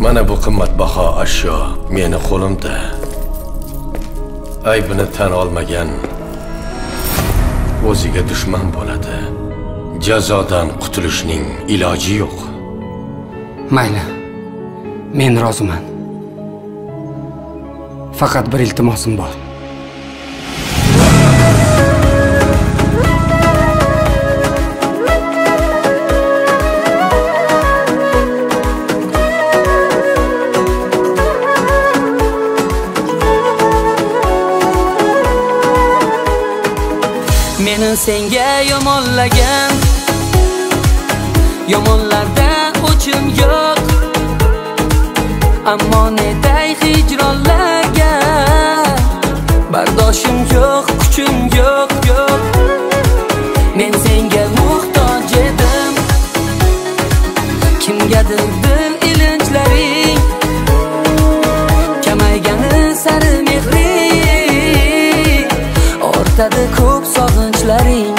Mana bu qimmatbaho ashyo meni qo'limda. Aybini tan olmagan o'ziga dushman bo'ladi. Jazodan qutulishning iloji yo'q. Mayli. Men roziman. Faqat bir iltimosim bor. Meni senga yomonlagan, yomonlardan o'chim yo'q. Ammo netay hijronlarga bardoshim yo'q, kuchim yo'q. Men senga muhtoj edim. Kimgadir dil ilinjlaring kamaygani sari mehring ortadi ko'p sog'inchlaring.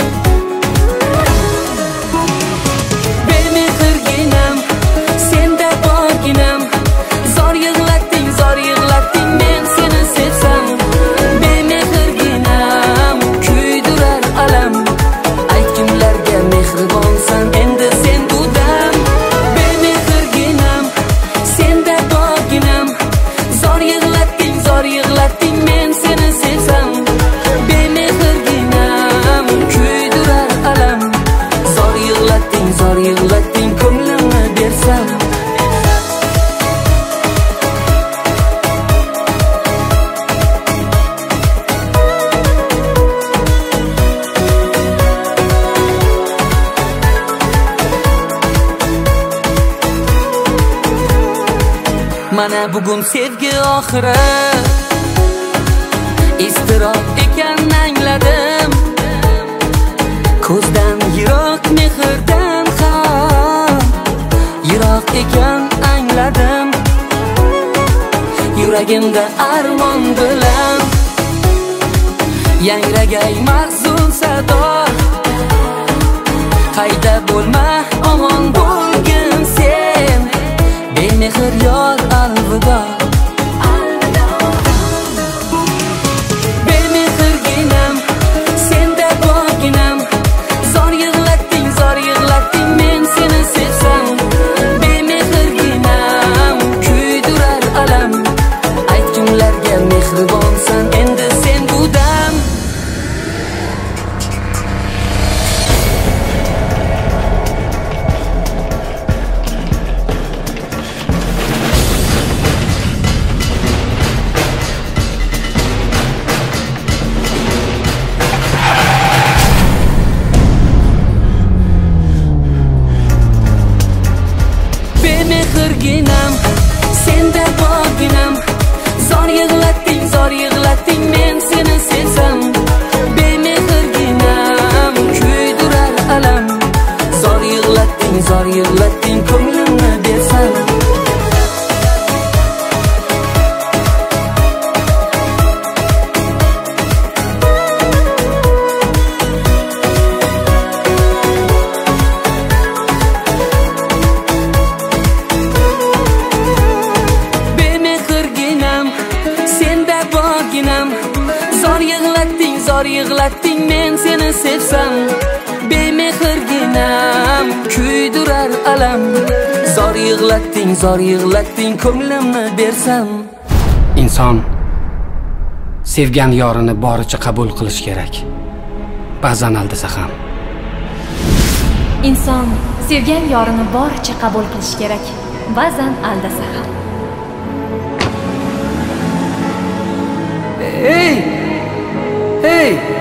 Bemehrginam, senda borginam. Zor yig'latding men seni sevsam. Bemehrginam, kuydirar alam. Aytgimlarga mehribonsan, endi sen bu dam. Bemehrginam, senda borginam. Zor yig'latding men seni sevsam. Bemehrginam, kuydirar alam. Zor yig'latding ko'nglimni bersam. Mana bugun sevgi oxiri, iztirob ekan angladim. Ko'zdan yiroq, mehrdan ham yiroq ekan angladim. Yuragimda armon bilan yangragay mahzun sado. Qayda bo'lma, omon bo'lgin sen. Bemehr yor alvido. Bemehrginam, senda borginam. Zor yig'latding men seni sevsam. Bemehrginam, kuydirar alam. Aytgimlarga mehribonsan, endi sen bu dam. Bemehrginam, senda borginam. Zor yig'latding men seni sevsam. Bemehrginam, kuydirar alam. Zor yig'latding ko'nglimni bersam. Zor yig'latding men seni sevsam. Bemehrginam, kuydirar alam. Zor yig'latding ko'nglimni bersam. Inson sevgan yorini boricha qabul qilish kerak. Ba'zan aldasa ham. Inson sevgan yorini boricha qabul qilish kerak. Ba'zan aldasa ham. Hey!